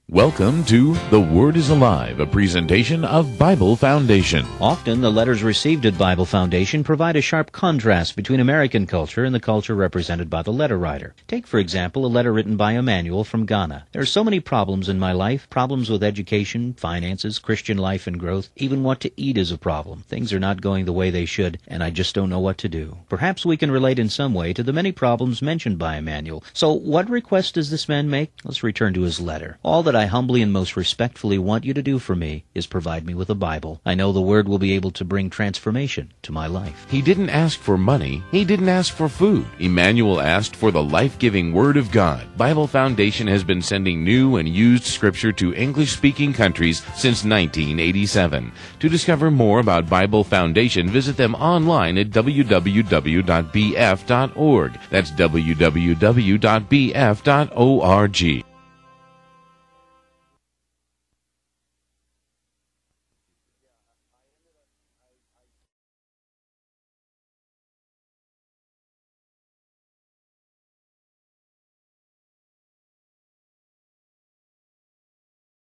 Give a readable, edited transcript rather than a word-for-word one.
Welcome to The Word is Alive, a presentation of Bible Foundation. Often, the letters received at Bible Foundation provide a sharp contrast between American culture and the culture represented by the letter writer. Take, for example, a letter written by Emmanuel from Ghana. There are so many problems in my life, problems with education, finances, Christian life and growth. Even what to eat is a problem. Things are not going the way they should, and I just don't know what to do. Perhaps we can relate in some way to the many problems mentioned by Emmanuel. So, what request does this man make? Let's return to his letter. All that I humbly and most respectfully want you to do for me is provide me with a Bible. I know the Word will be able to bring transformation to my life. He didn't ask for money. He didn't ask for food. Emmanuel asked for the life-giving Word of God. Bible Foundation has been sending new and used Scripture to English-speaking countries since 1987. To discover more about Bible Foundation, visit them online at www.bf.org. That's www.bf.org.